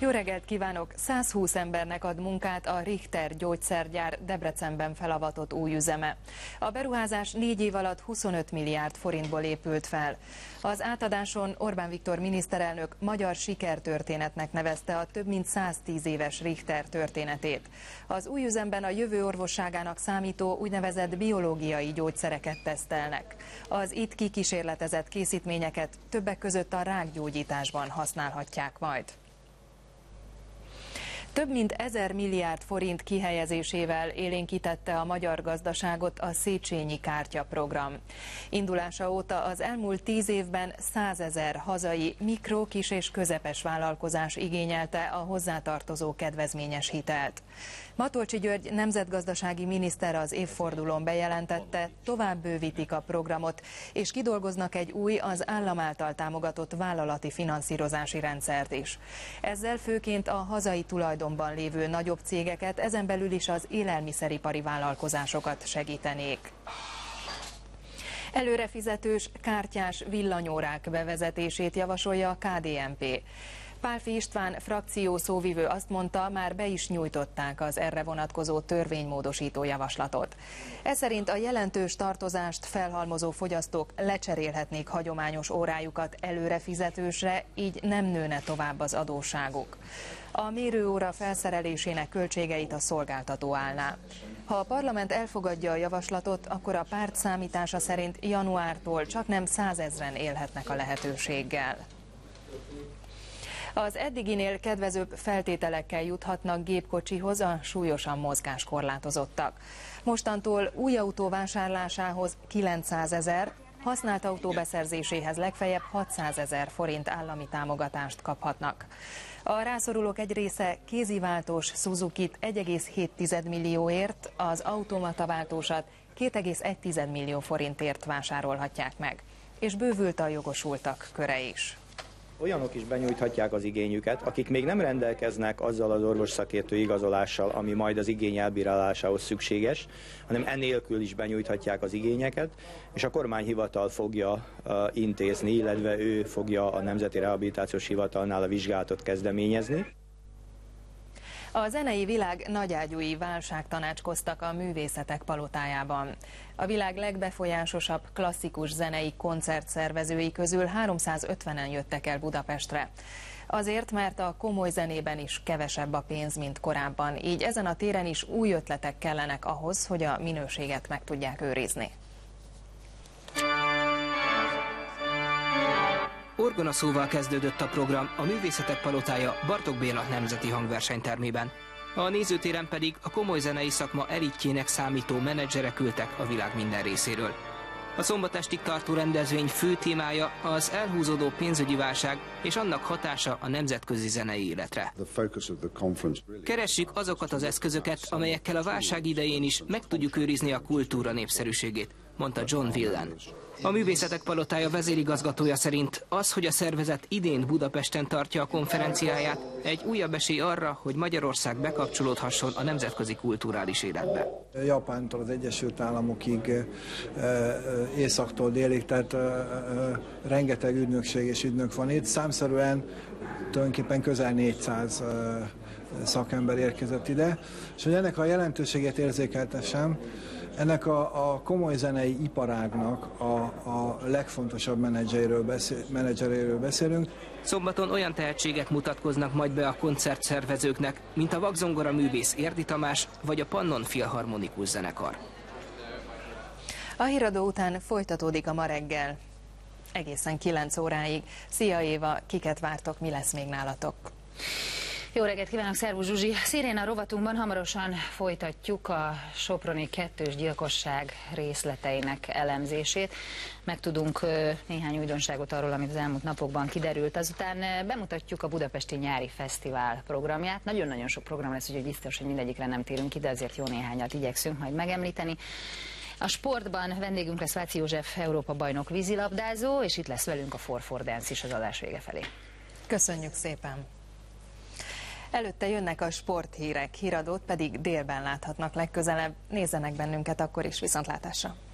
Jó reggelt kívánok! 120 embernek ad munkát a Richter gyógyszergyár Debrecenben felavatott új üzeme. A beruházás 4 év alatt 25 milliárd forintból épült fel. Az átadáson Orbán Viktor miniszterelnök magyar sikertörténetnek nevezte a több mint 110 éves Richter történetét. Az új üzemben a jövő orvosságának számító úgynevezett biológiai gyógyszereket tesztelnek. Az itt kikísérletezett készítményeket többek között a rákgyógyításban használhatják majd. Több mint 1000 milliárd forint kihelyezésével élénkítette a magyar gazdaságot a Széchenyi Kártya program. Indulása óta az elmúlt 10 évben 100 000 hazai mikro, kis és közepes vállalkozás igényelte a hozzátartozó kedvezményes hitelt. Matolcsy György nemzetgazdasági miniszter az évfordulón bejelentette, tovább bővítik a programot, és kidolgoznak egy új, az állam által támogatott vállalati finanszírozási rendszert is. Ezzel főként a hazai tulajdonban lévő nagyobb cégeket, ezen belül is az élelmiszeripari vállalkozásokat segítenék. Előrefizetős, kártyás villanyórák bevezetését javasolja a KDNP. Pálffy István frakció szóvivő azt mondta, már be is nyújtották az erre vonatkozó törvénymódosító javaslatot. Ez szerint a jelentős tartozást felhalmozó fogyasztók lecserélhetnék hagyományos órájukat előrefizetősre, így nem nőne tovább az adósságuk. A mérőóra felszerelésének költségeit a szolgáltató állná. Ha a parlament elfogadja a javaslatot, akkor a párt számítása szerint januártól csaknem 100 000-en élhetnek a lehetőséggel. Az eddiginél kedvezőbb feltételekkel juthatnak gépkocsihoz a súlyosan mozgáskorlátozottak. Mostantól új autó vásárlásához 900 000, használt autó beszerzéséhez legfeljebb 600 000 forint állami támogatást kaphatnak. A rászorulók egy része kéziváltós Suzukit 1,7 millióért, az automataváltósat 2,1 millió forintért vásárolhatják meg. És bővült a jogosultak köre is. Olyanok is benyújthatják az igényüket, akik még nem rendelkeznek azzal az orvosszakértő igazolással, ami majd az igény elbírálásához szükséges, hanem enélkül is benyújthatják az igényeket, és a kormányhivatal fogja intézni, illetve ő fogja a Nemzeti Rehabilitációs Hivatalnál a vizsgálatot kezdeményezni. A zenei világ nagyágyúi válságtanácskoztak a Művészetek Palotájában. A világ legbefolyásosabb klasszikus zenei koncertszervezői közül 350-en jöttek el Budapestre. Azért, mert a komoly zenében is kevesebb a pénz, mint korábban, így ezen a téren is új ötletek kellenek ahhoz, hogy a minőséget meg tudják őrizni. Orgonaszóval kezdődött a program a Művészetek Palotája Bartók Béla Nemzeti Hangversenytermében. A nézőtéren pedig a komoly zenei szakma elitjének számító menedzserek ültek a világ minden részéről. A szombatestig tartó rendezvény fő témája az elhúzódó pénzügyi válság és annak hatása a nemzetközi zenei életre. Keressük azokat az eszközöket, amelyekkel a válság idején is meg tudjuk őrizni a kultúra népszerűségét, mondta John Villan. A Művészetek Palotája vezérigazgatója szerint az, hogy a szervezet idén Budapesten tartja a konferenciáját, egy újabb esély arra, hogy Magyarország bekapcsolódhasson a nemzetközi kulturális életbe. Japántól az Egyesült Államokig, északtól délig, tehát rengeteg ügynökség és ügynök van itt. Számszerűen tulajdonképpen közel 400 szakember érkezett ide, és hogy ennek a jelentőségét érzékeltessem, ennek a komoly zenei iparágnak a legfontosabb menedzseréről beszélünk. Szombaton olyan tehetségek mutatkoznak majd be a koncertszervezőknek, mint a vakzongora művész Érdi Tamás vagy a Pannon Filharmonikus Zenekar. A híradó után folytatódik a Ma reggel. Egészen 9 óráig. Szia Éva, kiket vártok, mi lesz még nálatok? Jó reggelt kívánok, szervusz Zsuzsi! Sziréna rovatunkban hamarosan folytatjuk a soproni kettős gyilkosság részleteinek elemzését. Megtudunk néhány újdonságot arról, amit az elmúlt napokban kiderült. Azután bemutatjuk a Budapesti Nyári Fesztivál programját. Nagyon-nagyon sok program lesz, úgyhogy biztos, hogy mindegyikre nem térünk ide, azért jó néhányat igyekszünk majd megemlíteni. A sportban vendégünk lesz Váci József Európa-bajnok vízilabdázó, és itt lesz velünk a 4 Dance is az adás vége felé. Köszönjük szépen! Előtte jönnek a sporthírek, híradót pedig délben láthatnak legközelebb. Nézzenek bennünket akkor is, viszontlátásra!